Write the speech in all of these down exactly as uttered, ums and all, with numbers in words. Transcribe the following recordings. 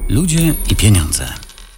Ludzie i pieniądze.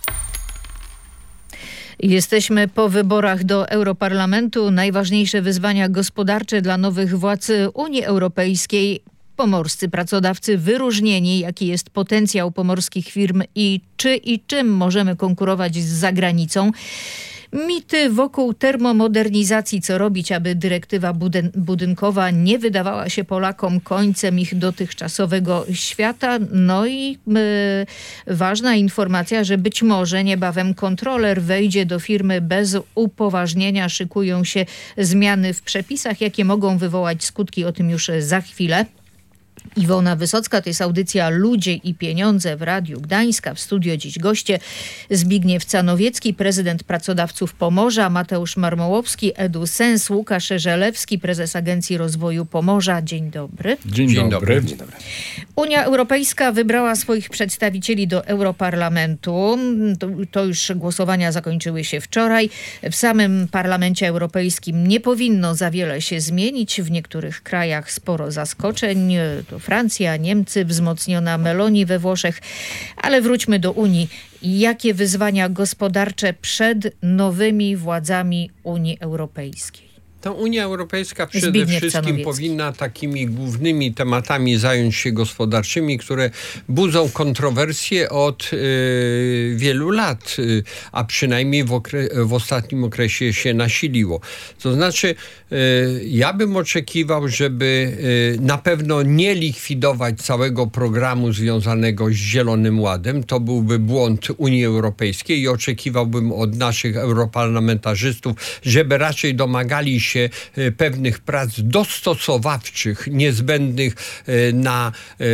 Jesteśmy po wyborach do Europarlamentu. Najważniejsze wyzwania gospodarcze dla nowych władz Unii Europejskiej. Pomorscy pracodawcy wyróżnieni, jaki jest potencjał pomorskich firm i czy i czym możemy konkurować z zagranicą. Mity wokół termomodernizacji, co robić, aby dyrektywa budyn- budynkowa nie wydawała się Polakom końcem ich dotychczasowego świata. No i yy, ważna informacja, że być może niebawem kontroler wejdzie do firmy bez upoważnienia. Szykują się zmiany w przepisach, jakie mogą wywołać skutki. O tym już za chwilę. Iwona Wysocka, to jest audycja Ludzie i Pieniądze w Radiu Gdańska. W studio dziś goście Zbigniew Canowiecki, prezydent pracodawców Pomorza, Mateusz Marmołowski, EduSens, Łukasz Żelewski, prezes Agencji Rozwoju Pomorza. Dzień dobry. Dzień, Dzień dobry. Dzień dobry. Unia Europejska wybrała swoich przedstawicieli do Europarlamentu. To, to już głosowania zakończyły się wczoraj. W samym Parlamencie Europejskim nie powinno za wiele się zmienić. W niektórych krajach sporo zaskoczeń. To Francja, Niemcy, wzmocniona Meloni we Włoszech. Ale wróćmy do Unii. Jakie wyzwania gospodarcze przed nowymi władzami Unii Europejskiej? To Unia Europejska przede Zbigniew wszystkim Canowiecki. powinna takimi głównymi tematami zająć się gospodarczymi, które budzą kontrowersje od y, wielu lat, y, a przynajmniej w, okre- w ostatnim okresie się nasiliło. To znaczy, y, ja bym oczekiwał, żeby y, na pewno nie likwidować całego programu związanego z Zielonym Ładem. To byłby błąd Unii Europejskiej i oczekiwałbym od naszych europarlamentarzystów, żeby raczej domagali się się pewnych prac dostosowawczych, niezbędnych na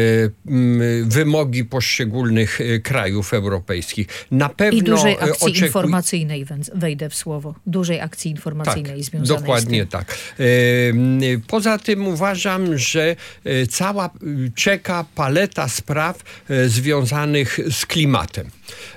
wymogi poszczególnych krajów europejskich. Na pewno I dużej akcji oczekuj... informacyjnej, wejdę w słowo, dużej akcji informacyjnej tak, związanej dokładnie z tym. tak. Poza tym uważam, że cała czeka paleta spraw związanych z klimatem.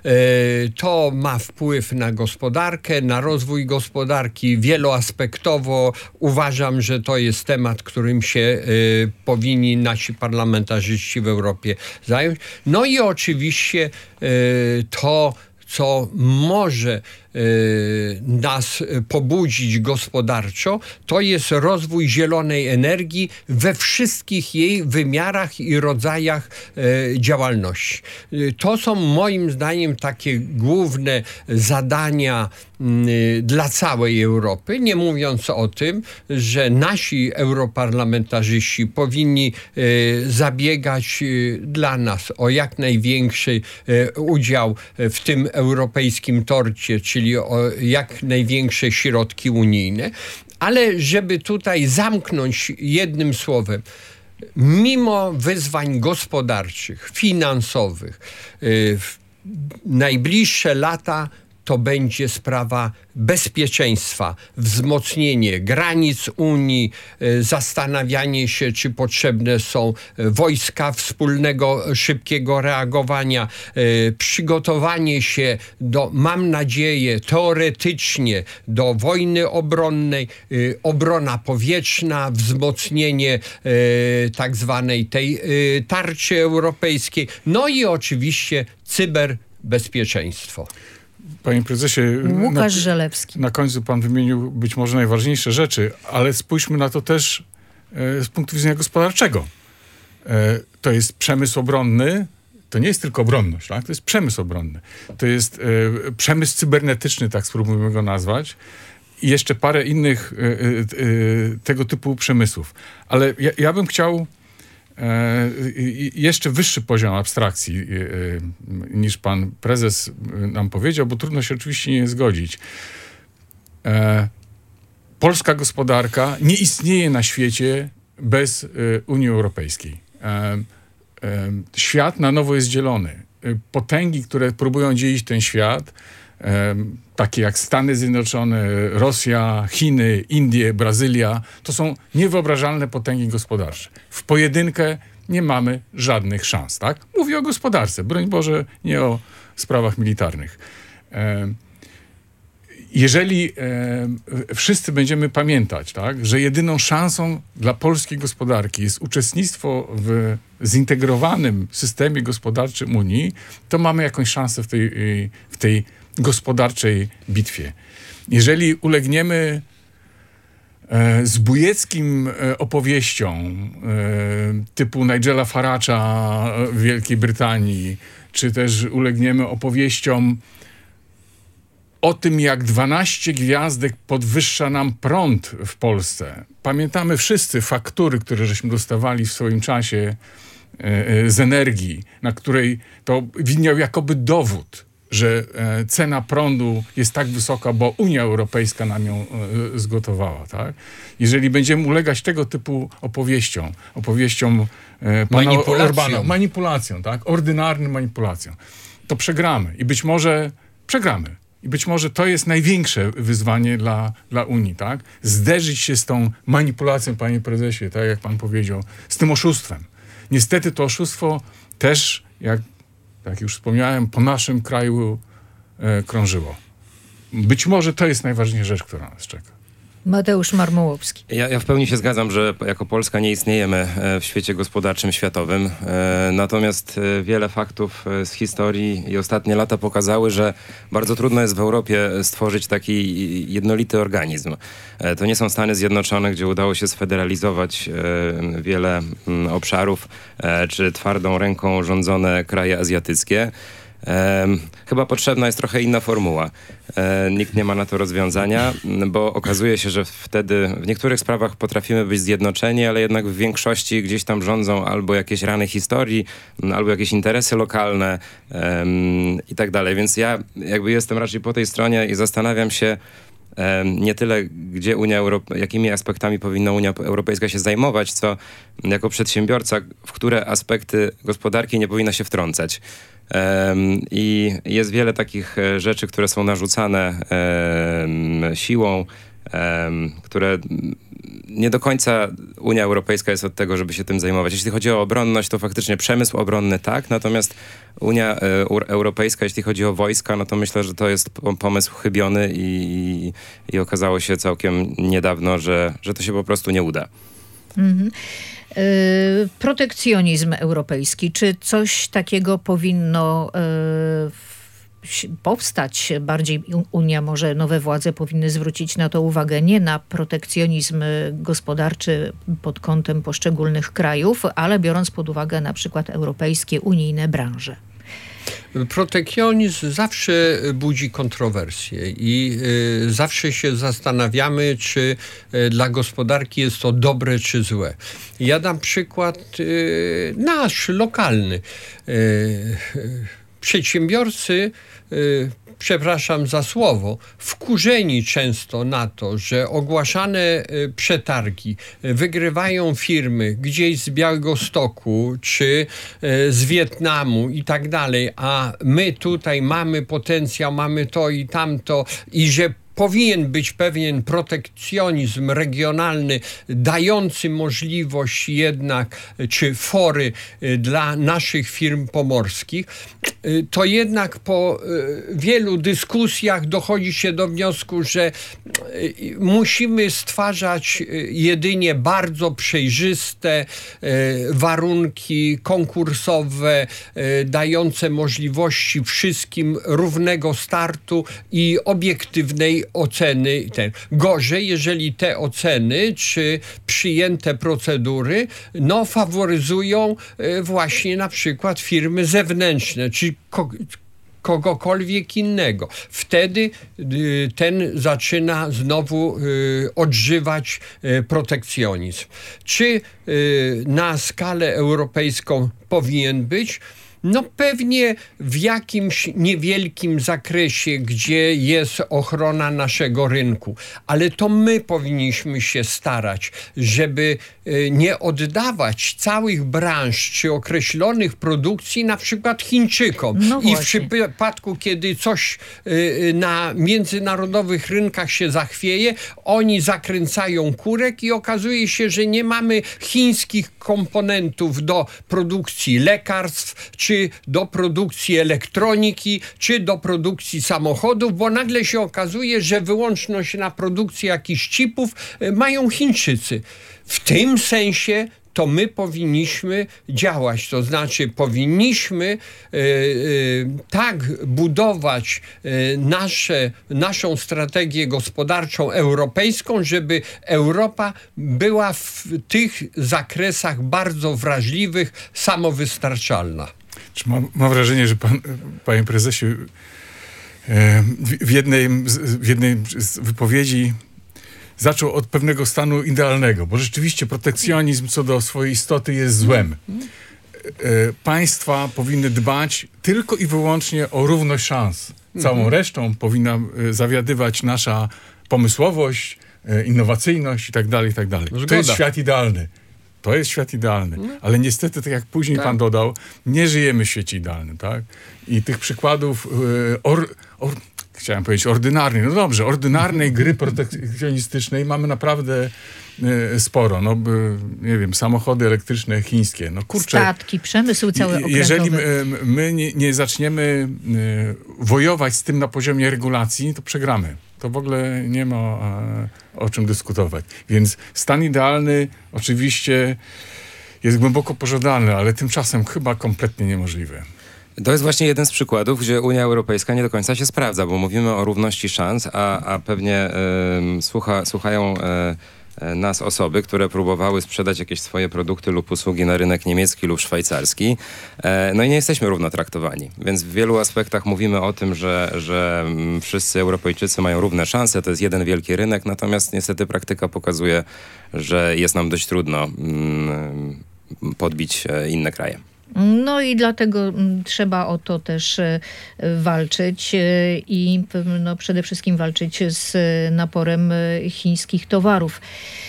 To ma wpływ na gospodarkę, na rozwój gospodarki wieloaspektowo. Uważam, że to jest temat, którym się y, powinni nasi parlamentarzyści w Europie zająć. No i oczywiście y, to, co może y, nas pobudzić gospodarczo, to jest rozwój zielonej energii we wszystkich jej wymiarach i rodzajach y, działalności. Y, to są moim zdaniem takie główne zadania y, dla całej Europy, nie mówiąc o tym, że nasi europarlamentarzyści powinni y, zabiegać y, dla nas o jak największy y, udział w tym europejskim torcie, czyli o jak największe środki unijne. Ale żeby tutaj zamknąć jednym słowem, mimo wyzwań gospodarczych, finansowych, w najbliższe lata to będzie sprawa bezpieczeństwa, wzmocnienie granic Unii, zastanawianie się, czy potrzebne są wojska wspólnego, szybkiego reagowania, przygotowanie się do, mam nadzieję, teoretycznie do wojny obronnej, obrona powietrzna, wzmocnienie tak zwanej tej tarczy europejskiej, no i oczywiście cyberbezpieczeństwo. Panie prezesie, Łukasz na, Żelewski. Na końcu pan wymienił być może najważniejsze rzeczy, ale spójrzmy na to też e, z punktu widzenia gospodarczego. E, to jest przemysł obronny, to nie jest tylko obronność, tak? To jest przemysł obronny. To jest e, przemysł cybernetyczny, tak spróbujmy go nazwać. I jeszcze parę innych e, e, tego typu przemysłów. Ale ja, ja bym chciał jeszcze wyższy poziom abstrakcji niż pan prezes nam powiedział, bo trudno się oczywiście nie zgodzić. Polska gospodarka nie istnieje na świecie bez Unii Europejskiej. Świat na nowo jest dzielony. Potęgi, które próbują dzielić ten świat, takie jak Stany Zjednoczone, Rosja, Chiny, Indie, Brazylia, to są niewyobrażalne potęgi gospodarcze. W pojedynkę nie mamy żadnych szans, tak? Mówię o gospodarce, broń Boże, nie o sprawach militarnych. jeżeli e, wszyscy będziemy pamiętać, tak, że jedyną szansą dla polskiej gospodarki jest uczestnictwo w zintegrowanym systemie gospodarczym Unii, to mamy jakąś szansę w tej, w tej gospodarczej bitwie. Jeżeli ulegniemy e, zbójeckim e, opowieściom e, typu Nigela Farage'a w Wielkiej Brytanii, czy też ulegniemy opowieściom o tym, jak dwanaście gwiazdek podwyższa nam prąd w Polsce. Pamiętamy wszyscy faktury, które żeśmy dostawali w swoim czasie e, e, z energii, na której to widniał jakoby dowód, że e, cena prądu jest tak wysoka, bo Unia Europejska nam ją e, zgotowała. Tak? Jeżeli będziemy ulegać tego typu opowieściom, opowieściom e, pana Orbana, manipulacją, tak? Ordynarnym manipulacją, to przegramy i być może przegramy. I być może to jest największe wyzwanie dla, dla Unii, tak? Zderzyć się z tą manipulacją, panie prezesie, tak jak pan powiedział, z tym oszustwem. Niestety to oszustwo też, jak, jak już wspomniałem, po naszym kraju e, krążyło. Być może to jest najważniejsza rzecz, która nas czeka. Mateusz Marmołowski. Ja, ja w pełni się zgadzam, że jako Polska nie istniejemy w świecie gospodarczym światowym. Natomiast wiele faktów z historii i ostatnie lata pokazały, że bardzo trudno jest w Europie stworzyć taki jednolity organizm. To nie są Stany Zjednoczone, gdzie udało się sfederalizować wiele obszarów, czy twardą ręką rządzone kraje azjatyckie. E, chyba potrzebna jest trochę inna formuła. E, nikt nie ma na to rozwiązania, bo okazuje się, że wtedy w niektórych sprawach potrafimy być zjednoczeni, ale jednak w większości gdzieś tam rządzą albo jakieś rany historii, albo jakieś interesy lokalne e, i tak dalej. Więc ja jakby jestem raczej po tej stronie i zastanawiam się e, nie tyle, gdzie Unia Europe- jakimi aspektami powinna Unia Europejska się zajmować, co jako przedsiębiorca, w które aspekty gospodarki nie powinna się wtrącać. Um, I jest wiele takich rzeczy, które są narzucane um, siłą, um, które nie do końca Unia Europejska jest od tego, żeby się tym zajmować. Jeśli chodzi o obronność, to faktycznie przemysł obronny tak, natomiast Unia e, Europejska, jeśli chodzi o wojska, no to myślę, że to jest pomysł chybiony i, i okazało się całkiem niedawno, że, że to się po prostu nie uda. Mhm. Yy, protekcjonizm europejski. Czy coś takiego powinno yy, powstać? Bardziej Unia, może nowe władze powinny zwrócić na to uwagę, nie na protekcjonizm gospodarczy pod kątem poszczególnych krajów, ale biorąc pod uwagę na przykład europejskie, unijne branże. Protekcjonizm zawsze budzi kontrowersje i y, zawsze się zastanawiamy, czy y, dla gospodarki jest to dobre czy złe. Ja dam przykład y, nasz, lokalny. Y, y, przedsiębiorcy y, przepraszam za słowo, wkurzeni często na to, że ogłaszane przetargi wygrywają firmy gdzieś z Białegostoku czy z Wietnamu i tak dalej, a my tutaj mamy potencjał, mamy to i tamto i że powinien być pewien protekcjonizm regionalny, dający możliwość jednak, czy fory dla naszych firm pomorskich, to jednak po wielu dyskusjach dochodzi się do wniosku, że musimy stwarzać jedynie bardzo przejrzyste warunki konkursowe, dające możliwości wszystkim równego startu i obiektywnej oceny. Ten. Gorzej, jeżeli te oceny czy przyjęte procedury no, faworyzują właśnie na przykład firmy zewnętrzne, czy ko- kogokolwiek innego. Wtedy y, ten zaczyna znowu y, odżywać y, protekcjonizm. Czy y, na skalę europejską powinien być? No pewnie w jakimś niewielkim zakresie, gdzie jest ochrona naszego rynku, ale to my powinniśmy się starać, żeby nie oddawać całych branż czy określonych produkcji na przykład Chińczykom. No I w przypadku, kiedy coś na międzynarodowych rynkach się zachwieje, oni zakręcają kurek i okazuje się, że nie mamy chińskich komponentów do produkcji lekarstw czy czy do produkcji elektroniki, czy do produkcji samochodów, bo nagle się okazuje, że wyłączność na produkcję jakichś chipów mają Chińczycy. W tym sensie to my powinniśmy działać, to znaczy powinniśmy e, e, tak budować e, nasze, naszą strategię gospodarczą europejską, żeby Europa była w tych zakresach bardzo wrażliwych samowystarczalna. Mam, mam wrażenie, że pan, panie prezesie, w jednej, w jednej z wypowiedzi zaczął od pewnego stanu idealnego, bo rzeczywiście protekcjonizm co do swojej istoty jest złem. Państwa powinny dbać tylko i wyłącznie o równość szans. Całą resztą powinna zawiadywać nasza pomysłowość, innowacyjność i tak dalej, i tak dalej. To jest świat idealny. To jest świat idealny. Ale niestety, tak jak później tak. pan dodał, nie żyjemy w świecie idealnym, tak? I tych przykładów or, or, chciałem powiedzieć ordynarnej, no dobrze, ordynarnej gry protekcjonistycznej mamy naprawdę y, sporo. No, by, nie wiem, samochody elektryczne chińskie. No kurczę. Statki, przemysł cały okrętowy. Jeżeli my, my nie, nie zaczniemy y, wojować z tym na poziomie regulacji, to przegramy. To w ogóle nie ma a, o czym dyskutować. Więc stan idealny oczywiście jest głęboko pożądany, ale tymczasem chyba kompletnie niemożliwy. To jest właśnie jeden z przykładów, gdzie Unia Europejska nie do końca się sprawdza, bo mówimy o równości szans, a, a pewnie y, słucha, słuchają y, nas osoby, które próbowały sprzedać jakieś swoje produkty lub usługi na rynek niemiecki lub szwajcarski. E, no i nie jesteśmy równo traktowani. Więc w wielu aspektach mówimy o tym, że, że wszyscy Europejczycy mają równe szanse, to jest jeden wielki rynek, natomiast niestety praktyka pokazuje, że jest nam dość trudno mm, podbić inne kraje. No i dlatego trzeba o to też walczyć i no przede wszystkim walczyć z naporem chińskich towarów.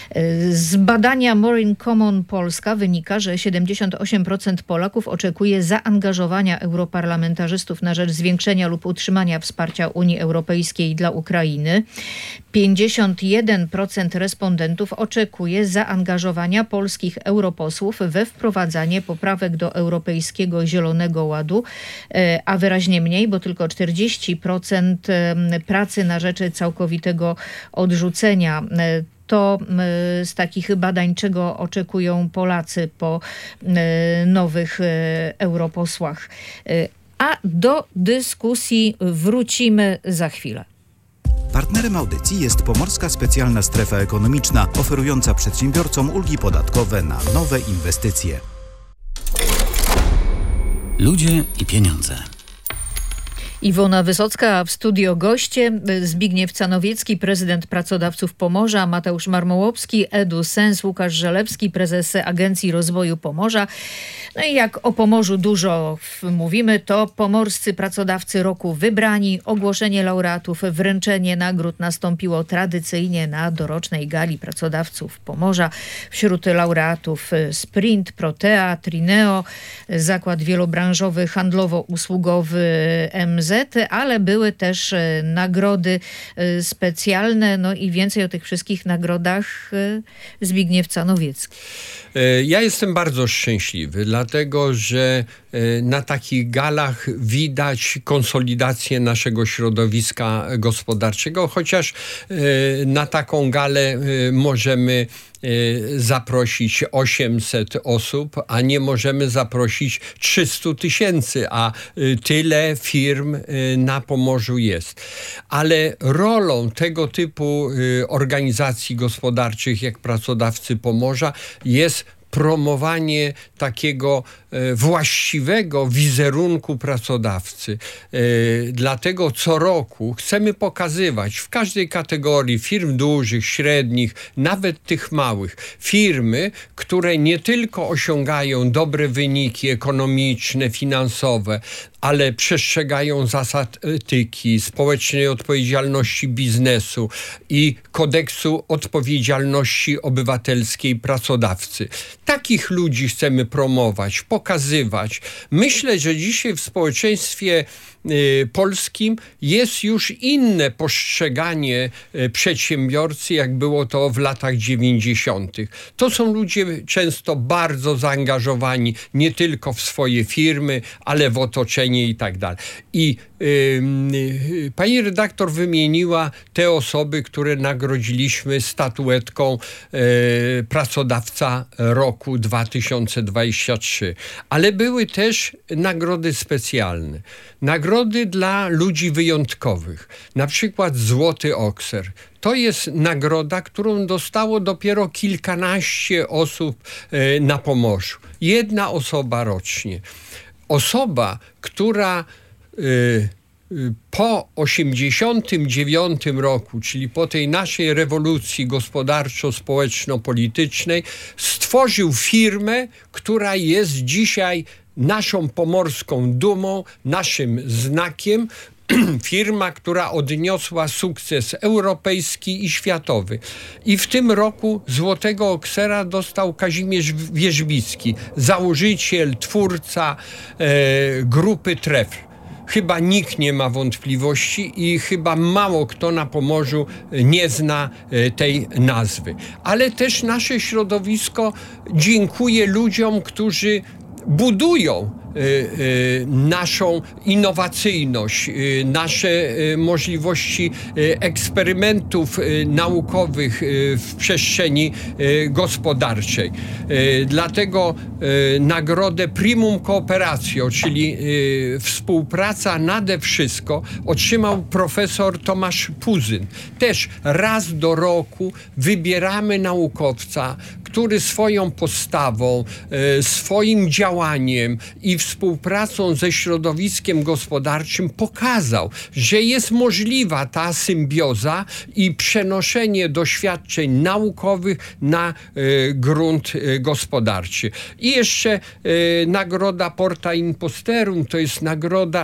Z badania More in Common Polska wynika, że siedemdziesiąt osiem procent Polaków oczekuje zaangażowania europarlamentarzystów na rzecz zwiększenia lub utrzymania wsparcia Unii Europejskiej dla Ukrainy. pięćdziesiąt jeden procent respondentów oczekuje zaangażowania polskich europosłów we wprowadzanie poprawek do Europejskiego Zielonego Ładu, a wyraźnie mniej, bo tylko czterdzieści procent pracy na rzecz całkowitego odrzucenia. To z takich badań, czego oczekują Polacy po nowych europosłach. A do dyskusji wrócimy za chwilę. Partnerem audycji jest Pomorska Specjalna Strefa Ekonomiczna, oferująca przedsiębiorcom ulgi podatkowe na nowe inwestycje. Ludzie i pieniądze. Iwona Wysocka, w studio goście, Zbigniew Canowiecki, prezydent Pracodawców Pomorza, Mateusz Marmołowski, EduSens, Łukasz Żelewski, prezes Agencji Rozwoju Pomorza. No i jak o Pomorzu dużo mówimy, to Pomorscy Pracodawcy Roku wybrani. Ogłoszenie laureatów, wręczenie nagród nastąpiło tradycyjnie na dorocznej gali Pracodawców Pomorza. Wśród laureatów Sprint, Protea, Trineo, Zakład Wielobranżowy Handlowo-Usługowy M Z, ale były też nagrody specjalne, no i więcej o tych wszystkich nagrodach Zbigniew Canowiecki. Ja jestem bardzo szczęśliwy, dlatego że na takich galach widać konsolidację naszego środowiska gospodarczego, chociaż na taką galę możemy zaprosić osiemset osób, a nie możemy zaprosić trzysta tysięcy, a tyle firm na Pomorzu jest. Ale rolą tego typu organizacji gospodarczych jak Pracodawcy Pomorza jest promowanie takiego e, właściwego wizerunku pracodawcy. E, dlatego co roku chcemy pokazywać w każdej kategorii firm dużych, średnich, nawet tych małych, firmy, które nie tylko osiągają dobre wyniki ekonomiczne, finansowe, ale przestrzegają zasad etyki, społecznej odpowiedzialności biznesu i kodeksu odpowiedzialności obywatelskiej pracodawcy. Takich ludzi chcemy promować, pokazywać. Myślę, że dzisiaj w społeczeństwie y, polskim jest już inne postrzeganie y, przedsiębiorcy, jak było to w latach dziewięćdziesiątych. To są ludzie często bardzo zaangażowani nie tylko w swoje firmy, ale w otoczenie i tak dalej. I y, y, pani redaktor wymieniła te osoby, które nagrodziliśmy statuetką y, Pracodawca Roku dwa tysiące dwudziesty trzeci. Ale były też nagrody specjalne. Nagrody dla ludzi wyjątkowych. Na przykład Złoty Okser. To jest nagroda, którą dostało dopiero kilkanaście osób y, na Pomorzu. Jedna osoba rocznie. Osoba, która y, y, po osiemdziesiątym dziewiątym roku, czyli po tej naszej rewolucji gospodarczo-społeczno-politycznej, stworzył firmę, która jest dzisiaj naszą pomorską dumą, naszym znakiem. Firma, która odniosła sukces europejski i światowy. I w tym roku Złotego Oksera dostał Kazimierz Wierzbicki, założyciel, twórca e, grupy Trefl. Chyba nikt nie ma wątpliwości i chyba mało kto na Pomorzu nie zna e, tej nazwy. Ale też nasze środowisko dziękuje ludziom, którzy budują y, y, naszą innowacyjność, y, nasze y, możliwości y, eksperymentów y, naukowych y, w przestrzeni y, gospodarczej. Y, dlatego y, nagrodę Primum Cooperatio, czyli y, współpraca nade wszystko, otrzymał profesor Tomasz Puzyn. Też raz do roku wybieramy naukowca, który swoją postawą, y, swoim działaniem i współpracą ze środowiskiem gospodarczym pokazał, że jest możliwa ta symbioza i przenoszenie doświadczeń naukowych na y, grunt y, gospodarczy. I jeszcze y, nagroda Porta Imposterum, to jest nagroda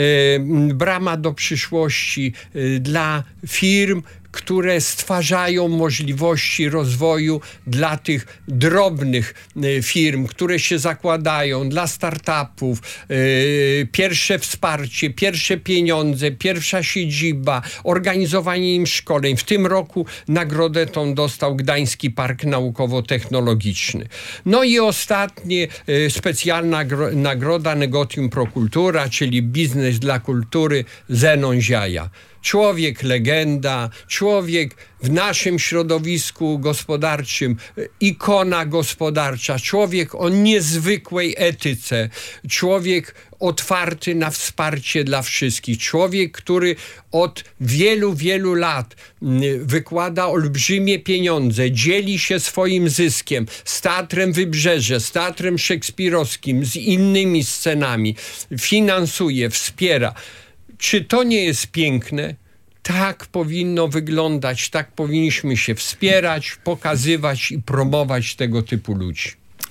y, Brama do przyszłości y, dla firm, które stwarzają możliwości rozwoju dla tych drobnych firm, które się zakładają, dla startupów, yy, pierwsze wsparcie, pierwsze pieniądze, pierwsza siedziba, organizowanie im szkoleń. W tym roku nagrodę tą dostał Gdański Park Naukowo-Technologiczny. No i ostatnie yy, specjalna gro- nagroda Negotium Pro Cultura, czyli biznes dla kultury, Zenon Ziaja. Człowiek legenda, człowiek w naszym środowisku gospodarczym, ikona gospodarcza, człowiek o niezwykłej etyce, człowiek otwarty na wsparcie dla wszystkich, człowiek, który od wielu, wielu lat wykłada olbrzymie pieniądze, dzieli się swoim zyskiem z Teatrem Wybrzeże, z Teatrem Szekspirowskim, z innymi scenami, finansuje, wspiera. Czy to nie jest piękne? Tak powinno wyglądać, tak powinniśmy się wspierać, pokazywać i promować tego typu ludzi.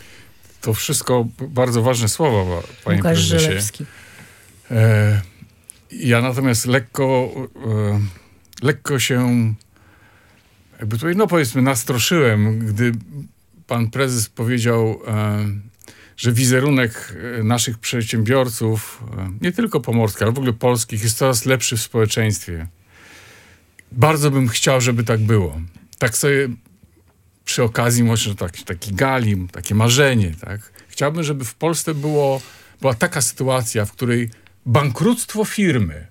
To wszystko bardzo ważne słowa, panie Łukasz prezesie. Żelewski. E, ja natomiast lekko, e, lekko się, jakby tutaj, no powiedzmy, nastroszyłem, gdy pan prezes powiedział, e, że wizerunek naszych przedsiębiorców, nie tylko pomorskich, ale w ogóle polskich, jest coraz lepszy w społeczeństwie. Bardzo bym chciał, żeby tak było. Tak sobie przy okazji może taki, taki gali, takie marzenie, tak? Chciałbym, żeby w Polsce było, była taka sytuacja, w której bankructwo firmy,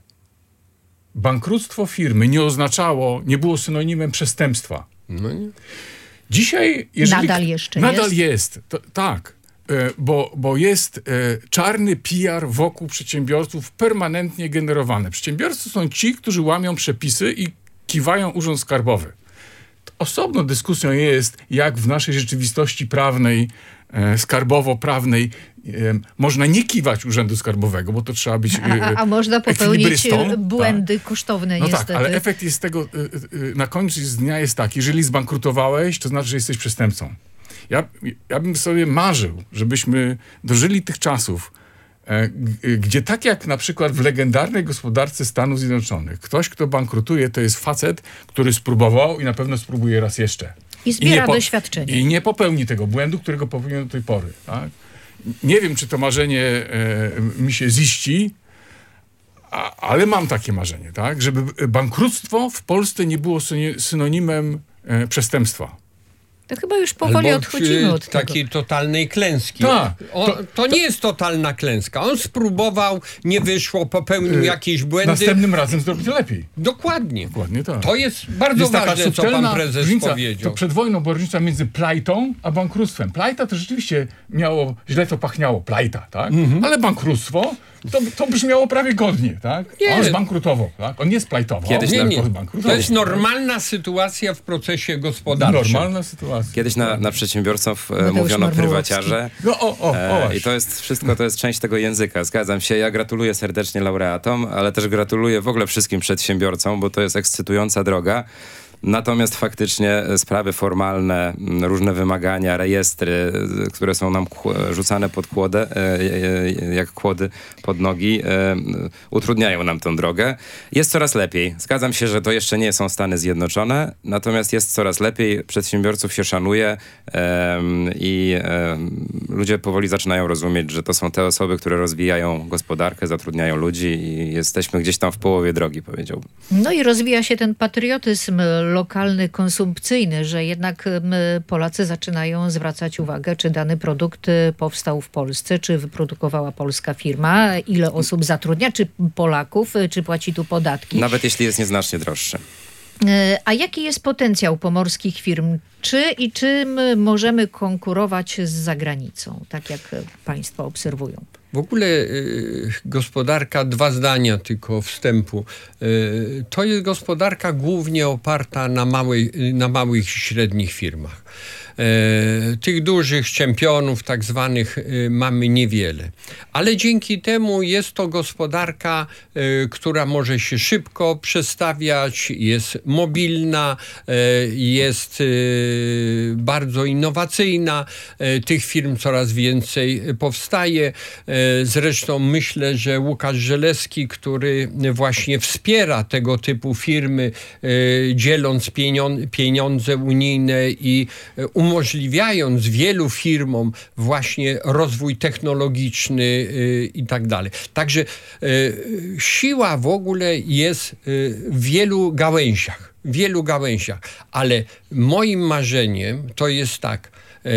bankructwo firmy nie oznaczało, nie było synonimem przestępstwa. No nie. Dzisiaj, jeżeli... Nadal jeszcze nadal jest? jest. To, tak. Bo, bo jest e, czarny P R wokół przedsiębiorców permanentnie generowany. Przedsiębiorcy są ci, którzy łamią przepisy i kiwają Urząd Skarbowy. Osobną dyskusją jest, jak w naszej rzeczywistości prawnej, e, skarbowo-prawnej e, można nie kiwać Urzędu Skarbowego, bo to trzeba być e, A, a można popełnić ekwilibrystą. błędy Tak. kosztowne No niestety. tak, ale efekt jest tego, y, y, na końcu z dnia jest taki, jeżeli zbankrutowałeś, to znaczy, że jesteś przestępcą. Ja, ja bym sobie marzył, żebyśmy dożyli tych czasów, e, g- gdzie tak jak na przykład w legendarnej gospodarce Stanów Zjednoczonych, ktoś, kto bankrutuje, to jest facet, który spróbował i na pewno spróbuje raz jeszcze. I zbiera nie po- doświadczenie. I nie popełni tego błędu, którego popełnił do tej pory. Tak? Nie wiem, czy to marzenie e, mi się ziści, a, ale mam takie marzenie, tak? Żeby bankructwo w Polsce nie było syni- synonimem e, przestępstwa. To chyba już powoli Albo odchodzimy od tego. takiej totalnej klęski. Tak, O, to, to nie jest totalna klęska. On spróbował, nie wyszło, popełnił E, jakieś błędy. Następnym razem zrobić lepiej. Dokładnie. Dokładnie tak. To jest bardzo Jest taka ważne, co subtelna pan prezes różnica. powiedział. To przed wojną była różnica między plajtą a bankructwem. Plajta to rzeczywiście miało, źle to pachniało, plajta, tak? Mhm. Ale bankructwo to, to brzmiało prawie godnie, tak? Nie. On zbankrutował, tak? On nie splajtował. Kiedyś Nie, na- nie. Zbankrutował. To jest normalna sytuacja w procesie gospodarczym. Normalna sytuacja. Kiedyś na, na przedsiębiorców e, Mateusz mówiono Marmałowski. prywaciarze. No o, o, o E, I właśnie. to jest wszystko, to jest część tego języka, zgadzam się. Ja gratuluję serdecznie laureatom, ale też gratuluję w ogóle wszystkim przedsiębiorcom, bo to jest ekscytująca droga. Natomiast faktycznie e, sprawy formalne, m, różne wymagania, rejestry, e, które są nam kł- rzucane pod kłodę, e, e, jak kłody pod nogi, e, utrudniają nam tę drogę. Jest coraz lepiej. Zgadzam się, że to jeszcze nie są Stany Zjednoczone, natomiast jest coraz lepiej. Przedsiębiorców się szanuje em, i em, ludzie powoli zaczynają rozumieć, że to są te osoby, które rozwijają gospodarkę, zatrudniają ludzi i jesteśmy gdzieś tam w połowie drogi, powiedziałbym. No i rozwija się ten patriotyzm lokalny, konsumpcyjny, że jednak m, Polacy zaczynają zwracać uwagę, czy dany produkt y, powstał w Polsce, czy wyprodukowała polska firma, ile osób zatrudnia, czy Polaków, y, czy płaci tu podatki. Nawet jeśli jest nieznacznie droższy. Y, A jaki jest potencjał pomorskich firm? Czy i czym możemy konkurować z zagranicą, tak jak y, państwo obserwują? W ogóle y, gospodarka, dwa zdania tylko wstępu. Y, to jest gospodarka głównie oparta na, małej, na małych i średnich firmach. Y, tych dużych czempionów tak zwanych y, mamy niewiele. Ale dzięki temu jest to gospodarka, y, która może się szybko przestawiać, jest mobilna, y, jest y, bardzo innowacyjna. Y, tych firm coraz więcej powstaje. Y, Zresztą myślę, że Łukasz Żelewski, który właśnie wspiera tego typu firmy, y, dzieląc pieniądze, pieniądze unijne i y, umożliwiając wielu firmom właśnie rozwój technologiczny y, i tak dalej. Także y, siła w ogóle jest y, w wielu gałęziach, w wielu gałęziach, ale moim marzeniem to jest tak,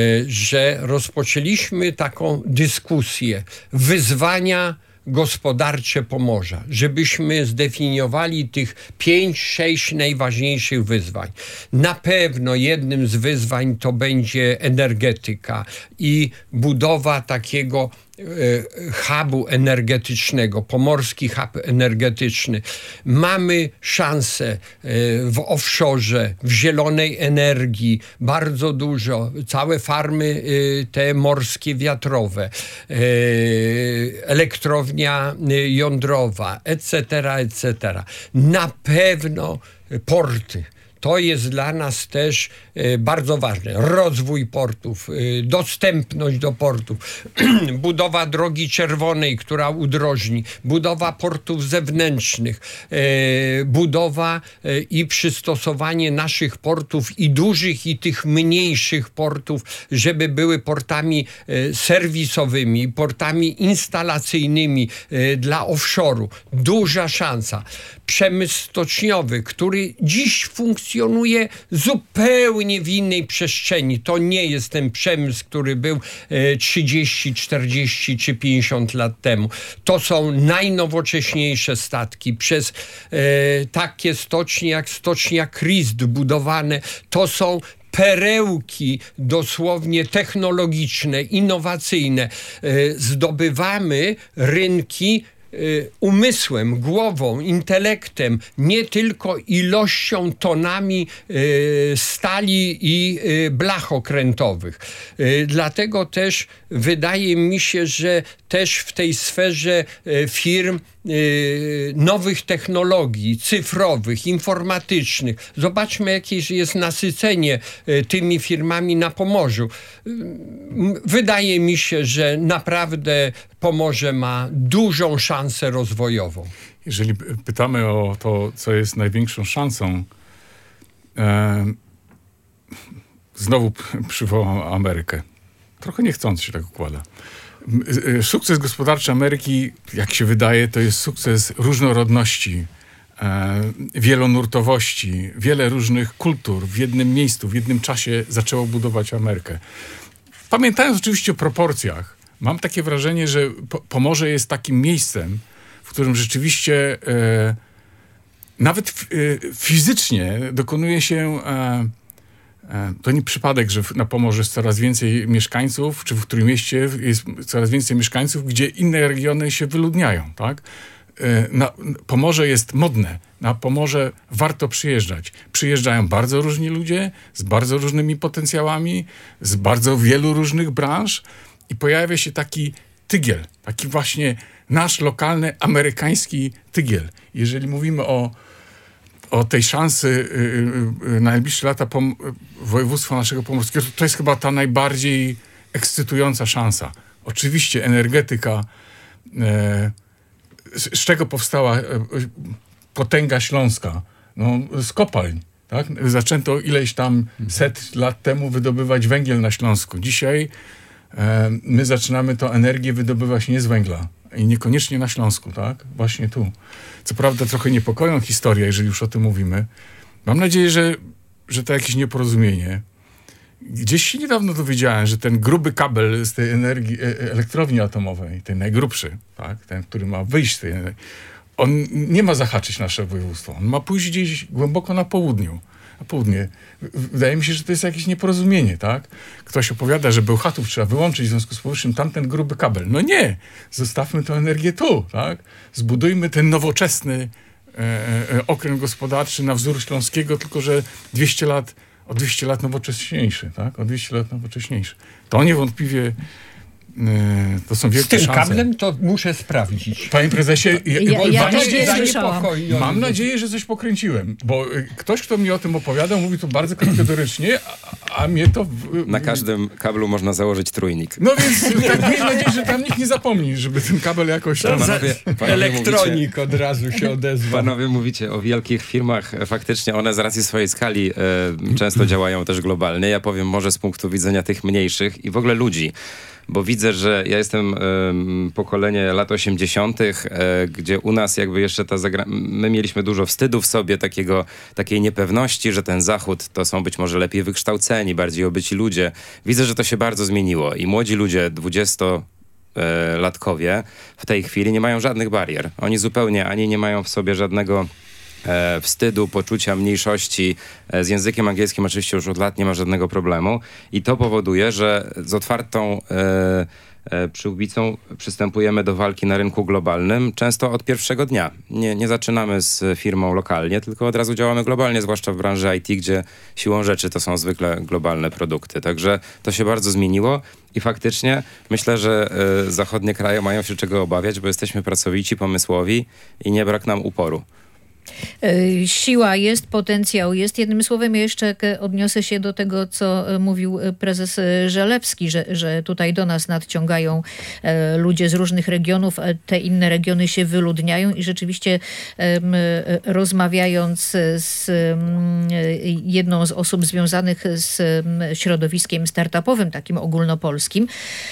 że rozpoczęliśmy taką dyskusję wyzwania gospodarcze Pomorza, żebyśmy zdefiniowali tych pięć, sześć najważniejszych wyzwań. Na pewno jednym z wyzwań to będzie energetyka i budowa takiego hubu energetycznego, pomorski hub energetyczny. Mamy szansę w offshore, w zielonej energii, bardzo dużo, całe farmy te morskie wiatrowe, elektrownia jądrowa, et cetera, et cetera. Na pewno porty. To jest dla nas też e, bardzo ważne. Rozwój portów, e, dostępność do portów, budowa drogi czerwonej, która udrożni, budowa portów zewnętrznych, e, budowa e, i przystosowanie naszych portów i dużych i tych mniejszych portów, żeby były portami e, serwisowymi, portami instalacyjnymi e, dla offshore'u. Duża szansa. Przemysł stoczniowy, który dziś funkcjonuje zupełnie w innej przestrzeni. To nie jest ten przemysł, który był trzydzieści, czterdzieści czy pięćdziesiąt lat temu. To są najnowocześniejsze statki przez e, takie stocznie jak stocznia Christ budowane. To są perełki dosłownie technologiczne, innowacyjne. E, zdobywamy rynki umysłem, głową, intelektem, nie tylko ilością, tonami stali i blach okrętowych. Dlatego też wydaje mi się, że też w tej sferze firm nowych technologii, cyfrowych, informatycznych. Zobaczmy, jakie jest nasycenie tymi firmami na Pomorzu. Wydaje mi się, że naprawdę Pomorze ma dużą szansę rozwojową. Jeżeli pytamy o to, co jest największą szansą, e, znowu przywołam Amerykę. Trochę niechcący się tak układa. Sukces gospodarczy Ameryki, jak się wydaje, to jest sukces różnorodności, e, wielonurtowości, wiele różnych kultur w jednym miejscu, w jednym czasie zaczęło budować Amerykę. Pamiętając oczywiście o proporcjach, mam takie wrażenie, że po- Pomorze jest takim miejscem, w którym rzeczywiście e, nawet f, e, fizycznie dokonuje się e, To nie przypadek, że na Pomorzu jest coraz więcej mieszkańców, czy w którym mieście jest coraz więcej mieszkańców, gdzie inne regiony się wyludniają, tak? Na Pomorze jest modne. Na Pomorze warto przyjeżdżać. Przyjeżdżają bardzo różni ludzie, z bardzo różnymi potencjałami, z bardzo wielu różnych branż i pojawia się taki tygiel, taki właśnie nasz lokalny, amerykański tygiel. Jeżeli mówimy o o tej szansy y, y, y, na najbliższe lata pom- województwa naszego pomorskiego, to, to jest chyba ta najbardziej ekscytująca szansa. Oczywiście energetyka, e, z, z czego powstała e, potęga śląska? No, z kopalń. Tak? Zaczęto ileś tam set lat temu wydobywać węgiel na Śląsku. Dzisiaj e, my zaczynamy tę energię wydobywać nie z węgla, i niekoniecznie na Śląsku, tak? Właśnie tu. Co prawda trochę niepokoją historia, jeżeli już o tym mówimy. Mam nadzieję, że, że to jakieś nieporozumienie. Gdzieś się niedawno dowiedziałem, że ten gruby kabel z tej energii, elektrowni atomowej, ten najgrubszy, tak? Ten, który ma wyjść z tej energii, on nie ma zahaczyć nasze województwo. On ma pójść gdzieś głęboko na południu. Na południe. Wydaje mi się, że to jest jakieś nieporozumienie, tak? Ktoś opowiada, że Bełchatów trzeba wyłączyć, w związku z powyższym tamten gruby kabel. No nie! Zostawmy tę energię tu, tak? Zbudujmy ten nowoczesny e, e, okręg gospodarczy na wzór śląskiego, tylko że dwieście lat, o dwieście lat nowocześniejszy, tak? O dwieście lat nowocześniejszy. To niewątpliwie to są wielkie szanse. Z tym szanse. kablem to muszę sprawdzić. Panie prezesie, ja, ja, ja też nie słyszałam. Mam nadzieję, że coś pokręciłem, bo ktoś, kto mi o tym opowiadał, mówi to bardzo kategorycznie, a, a mnie to... W, Na każdym kablu można założyć trójnik. No więc tak, miejmy nadzieję, że tam nikt nie zapomni, żeby ten kabel jakoś tam... Panowie, panowie Elektronik mówicie, od razu się odezwał. Panowie mówicie o wielkich firmach. Faktycznie one z racji swojej skali e, często działają też globalnie. Ja powiem może z punktu widzenia tych mniejszych i w ogóle ludzi. Bo widzę, że ja jestem um, pokolenie lat osiemdziesiątych, e, gdzie u nas jakby jeszcze ta zagra... My mieliśmy dużo wstydu w sobie, takiego, takiej niepewności, że ten Zachód to są być może lepiej wykształceni, bardziej obyci ludzie. Widzę, że to się bardzo zmieniło i młodzi ludzie, dwudziestolatkowie w tej chwili nie mają żadnych barier. Oni zupełnie ani nie mają w sobie żadnego E, wstydu, poczucia mniejszości. E, z językiem angielskim oczywiście już od lat nie ma żadnego problemu i to powoduje, że z otwartą e, e, przyłbicą przystępujemy do walki na rynku globalnym często od pierwszego dnia. Nie, nie zaczynamy z firmą lokalnie, tylko od razu działamy globalnie, zwłaszcza w branży I T, gdzie siłą rzeczy to są zwykle globalne produkty. Także to się bardzo zmieniło i faktycznie myślę, że e, zachodnie kraje mają się czego obawiać, bo jesteśmy pracowici, pomysłowi i nie brak nam uporu. Siła jest, potencjał jest. Jednym słowem, ja jeszcze odniosę się do tego, co mówił prezes Żelewski, że, że tutaj do nas nadciągają ludzie z różnych regionów, te inne regiony się wyludniają i rzeczywiście rozmawiając z jedną z osób związanych z środowiskiem startupowym, takim ogólnopolskim,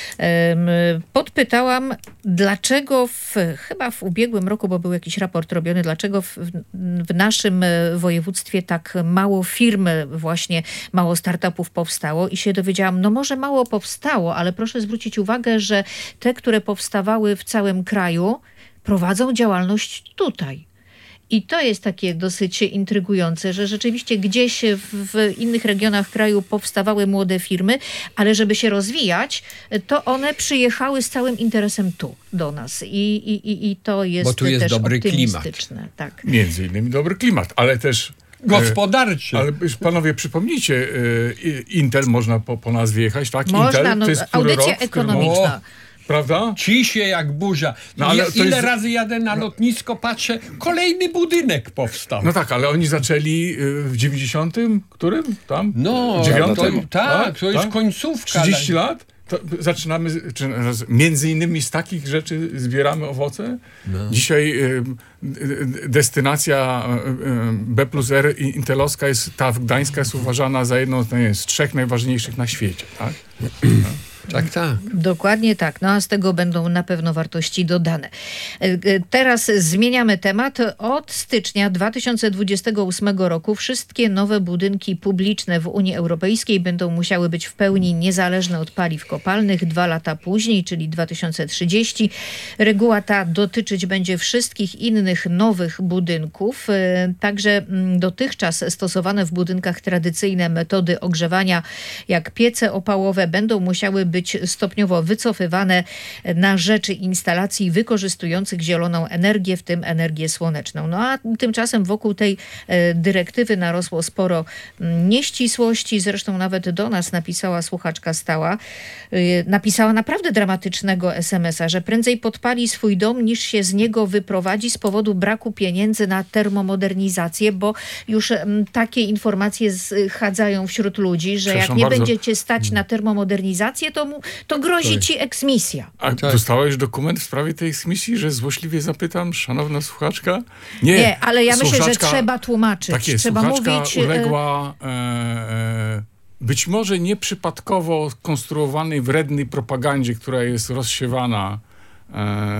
podpytałam, dlaczego w, chyba w ubiegłym roku, bo był jakiś raport robiony, dlaczego w, w naszym województwie tak mało firm, właśnie mało startupów powstało i się dowiedziałam, no może mało powstało, ale proszę zwrócić uwagę, że te, które powstawały w całym kraju, prowadzą działalność tutaj. I to jest takie dosyć intrygujące, że rzeczywiście gdzieś w, w innych regionach kraju powstawały młode firmy, ale żeby się rozwijać, to one przyjechały z całym interesem tu, do nas. I, i, i to jest, Bo tu jest też dobry optymistyczne. Tak. Między innymi dobry klimat, ale też... Gospodarczy. E, ale już panowie, przypomnijcie, e, Intel można po, po nazwie jechać, tak? Można, Intel, no, to jest który audycja rok, w którym- ekonomiczna. Prawda? Cisie jak burza. No, ale Ja, to ile jest- razy jadę na lotnisko, patrzę, kolejny budynek powstał. No tak, ale oni zaczęli y, w dziewięćdziesiątym, którym? Tam? No, Dziewiątym? to, tak, to jest końcówka. trzydzieści lat? To zaczynamy, z- czy, z- między innymi z takich rzeczy zbieramy owoce. Dzisiaj y, y, destynacja y, y, B plus R i intelowska jest, ta w Gdańska jest uważana za jedną nie wiem, z trzech najważniejszych na świecie, tak? Tak, tak. Dokładnie tak. No a z tego będą na pewno wartości dodane. E, e, Teraz zmieniamy temat. Od stycznia dwa tysiące dwudziestego ósmego roku wszystkie nowe budynki publiczne w Unii Europejskiej będą musiały być w pełni niezależne od paliw kopalnych. Dwa lata później, czyli dwa tysiące trzydziesty, reguła ta dotyczyć będzie wszystkich innych nowych budynków. E, Także mm, dotychczas stosowane w budynkach tradycyjne metody ogrzewania, jak piece opałowe, będą musiały być stopniowo wycofywane na rzecz instalacji wykorzystujących zieloną energię, w tym energię słoneczną. No a tymczasem wokół tej e, dyrektywy narosło sporo mm, nieścisłości. Zresztą nawet do nas napisała słuchaczka stała, e, napisała naprawdę dramatycznego es em es a, że prędzej podpali swój dom, niż się z niego wyprowadzi z powodu braku pieniędzy na termomodernizację, bo już mm, takie informacje chadzają wśród ludzi, że jak Przepraszam nie bardzo. będziecie stać na termomodernizację, to, mu, to grozi ci eksmisja. A dostałeś dokument w sprawie tej eksmisji, że złośliwie zapytam, szanowna słuchaczka? Nie, Nie, ale ja myślę, że słuchaczka- trzeba tłumaczyć. Tak jest, trzeba słuchaczka mówić. e, uległa e, e, być może nieprzypadkowo skonstruowanej wrednej propagandzie, która jest rozsiewana e,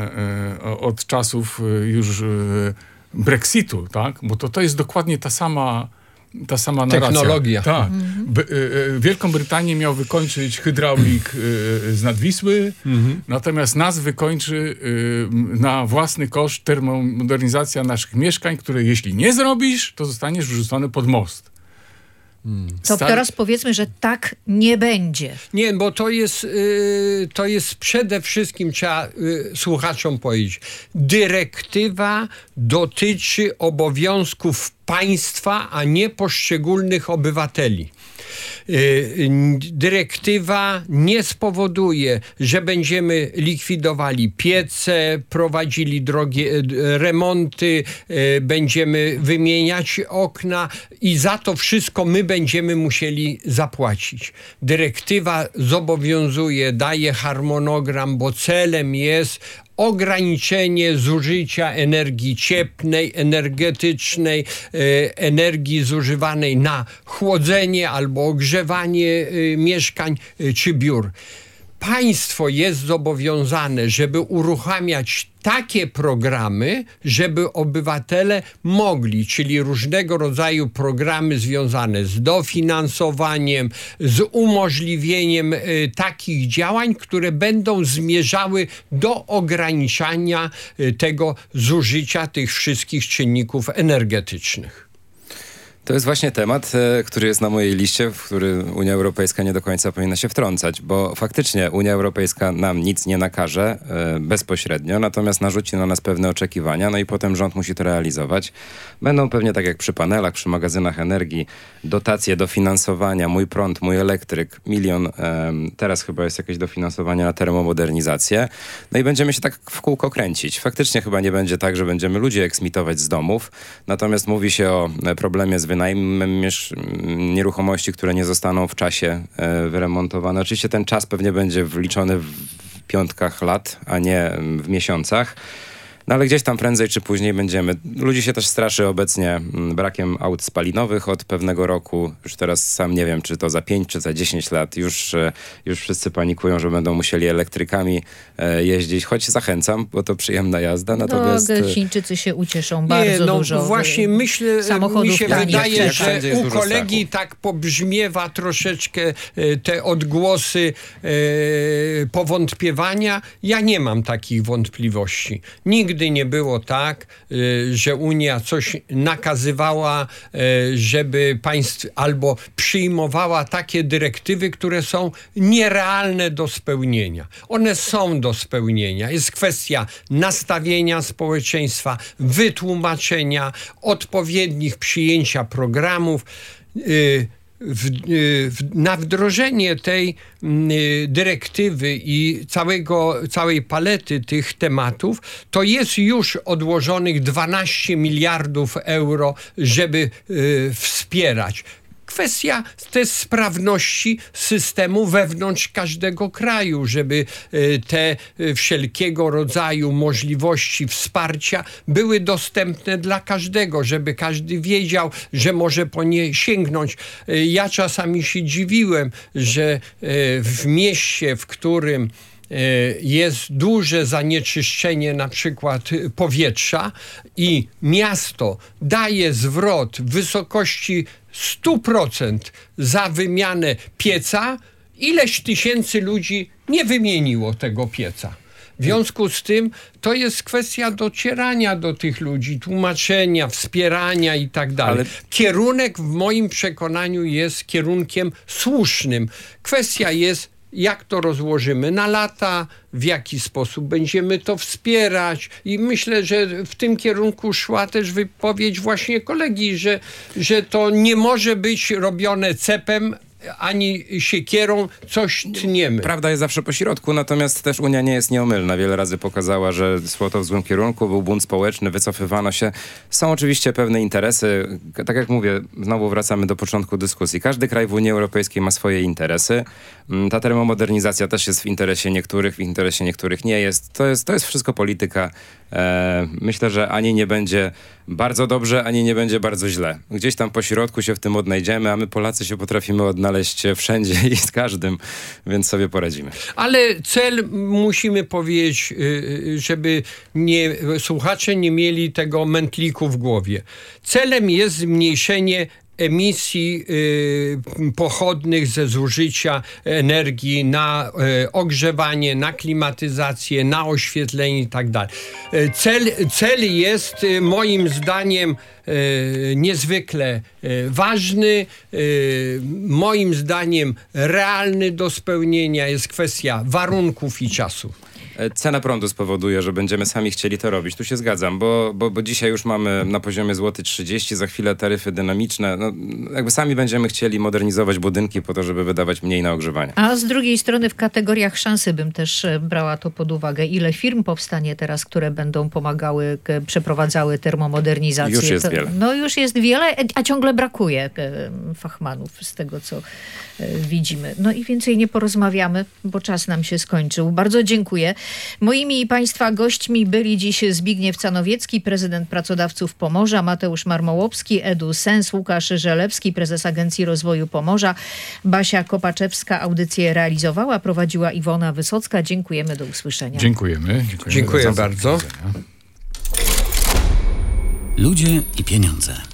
e, od czasów e, już e, Brexitu, tak? Bo to, to jest dokładnie ta sama ta sama narracja. Technologia. Tak. B- y- y- Wielką Brytanię miał wykończyć hydraulik y- z Nadwisły, natomiast nas wykończy y- na własny koszt termomodernizacja naszych mieszkań, które jeśli nie zrobisz, to zostaniesz wrzucony pod most. To Star- teraz powiedzmy, że tak nie będzie. Nie, bo to jest, y, to jest przede wszystkim, trzeba y, słuchaczom powiedzieć, dyrektywa dotyczy obowiązków państwa, a nie poszczególnych obywateli. Y, Dyrektywa nie spowoduje, że będziemy likwidowali piece, prowadzili drogie y, remonty, y, będziemy wymieniać okna i za to wszystko my będziemy musieli zapłacić. Dyrektywa zobowiązuje, daje harmonogram, bo celem jest ograniczenie zużycia energii cieplnej, energetycznej, e, energii zużywanej na chłodzenie albo ogrzewanie e, mieszkań e, czy biur. Państwo jest zobowiązane, żeby uruchamiać takie programy, żeby obywatele mogli, czyli różnego rodzaju programy związane z dofinansowaniem, z umożliwieniem y, takich działań, które będą zmierzały do ograniczania y, tego zużycia tych wszystkich czynników energetycznych. To jest właśnie temat, e, który jest na mojej liście, w który Unia Europejska nie do końca powinna się wtrącać, bo faktycznie Unia Europejska nam nic nie nakaże e, bezpośrednio, natomiast narzuci na nas pewne oczekiwania, no i potem rząd musi to realizować. Będą pewnie tak jak przy panelach, przy magazynach energii, dotacje, dofinansowania, mój prąd, mój elektryk, milion, e, teraz chyba jest jakieś dofinansowanie na termomodernizację, no i będziemy się tak w kółko kręcić. Faktycznie chyba nie będzie tak, że będziemy ludzi eksmitować z domów, natomiast mówi się o e, problemie z wynajmem miesz- nieruchomości, które nie zostaną w czasie e, wyremontowane. Oczywiście ten czas pewnie będzie wliczony w, w piątkach lat, a nie w miesiącach. No ale gdzieś tam prędzej czy później będziemy. Ludzi się też straszy obecnie mm, brakiem aut spalinowych od pewnego roku. Już teraz sam nie wiem, czy to za pięć, czy za dziesięć lat. Już, e, już wszyscy panikują, że będą musieli elektrykami e, jeździć. Choć zachęcam, bo to przyjemna jazda. Natomiast No, e, Chińczycy się ucieszą bardzo Nie, no dużo. właśnie myślę, samochodów mi się tanich. wydaje, Jak że wszędzie jest u dużo kolegi strachu. tak pobrzmiewa troszeczkę e, te odgłosy e, powątpiewania. Ja nie mam takich wątpliwości. Nigdy nigdy nie było tak, że Unia coś nakazywała, żeby państw albo przyjmowała takie dyrektywy, które są nierealne do spełnienia. One są do spełnienia. Jest kwestia nastawienia społeczeństwa, wytłumaczenia, odpowiednich przyjęcia programów. W, w, na wdrożenie tej y, dyrektywy i całego, całej palety tych tematów to jest już odłożonych dwanaście miliardów euro, żeby y, wspierać. Kwestia też sprawności systemu wewnątrz każdego kraju, żeby te wszelkiego rodzaju możliwości wsparcia były dostępne dla każdego, żeby każdy wiedział, że może po nie sięgnąć. Ja czasami się dziwiłem, że w mieście, w którym jest duże zanieczyszczenie na przykład powietrza i miasto daje zwrot w wysokości sto procent za wymianę pieca, ileś tysięcy ludzi nie wymieniło tego pieca. W związku z tym to jest kwestia docierania do tych ludzi, tłumaczenia, wspierania i tak dalej. Ale... Kierunek w moim przekonaniu jest kierunkiem słusznym. Kwestia jest, jak to rozłożymy na lata, w jaki sposób będziemy to wspierać i myślę, że w tym kierunku szła też wypowiedź właśnie kolegi, że, że to nie może być robione cepem ani siekierą, coś tniemy. Prawda jest zawsze po środku, natomiast też Unia nie jest nieomylna. Wiele razy pokazała, że szło to w złym kierunku, był bunt społeczny, wycofywano się. Są oczywiście pewne interesy. Tak jak mówię, znowu wracamy do początku dyskusji. Każdy kraj w Unii Europejskiej ma swoje interesy. Ta termomodernizacja też jest w interesie niektórych, w interesie niektórych nie jest. To jest, to jest wszystko polityka. E, myślę, że ani nie będzie bardzo dobrze, ani nie będzie bardzo źle. Gdzieś tam po środku się w tym odnajdziemy, a my Polacy się potrafimy odnaleźć wszędzie i z każdym, więc sobie poradzimy. Ale cel, musimy powiedzieć, żeby nie, słuchacze nie mieli tego mętliku w głowie. Celem jest zmniejszenie emisji y, pochodnych ze zużycia energii na y, ogrzewanie, na klimatyzację, na oświetlenie i tak dalej. Cel, cel jest y, moim zdaniem y, niezwykle y, ważny. Y, moim zdaniem realny do spełnienia. Jest kwestia warunków i czasu. Cena prądu spowoduje, że będziemy sami chcieli to robić. Tu się zgadzam, bo, bo, bo dzisiaj już mamy na poziomie złoty trzydzieści, za chwilę taryfy dynamiczne. No, jakby sami będziemy chcieli modernizować budynki po to, żeby wydawać mniej na ogrzewanie. A z drugiej strony w kategoriach szansy bym też brała to pod uwagę. Ile firm powstanie teraz, które będą pomagały, przeprowadzały termomodernizację? Już jest to, wiele. No już jest wiele, a ciągle brakuje fachmanów z tego, co widzimy. No i więcej nie porozmawiamy, bo czas nam się skończył. Bardzo dziękuję. Moimi i Państwa gośćmi byli dziś Zbigniew Canowiecki, prezydent Pracodawców Pomorza, Mateusz Marmołowski, EduSens, Łukasz Żelewski, prezes Agencji Rozwoju Pomorza, Basia Kopaczewska. Audycję realizowała, prowadziła Iwona Wysocka. Dziękujemy, do usłyszenia. Dziękujemy. Dziękujemy Dziękuję bardzo. Ludzie i pieniądze.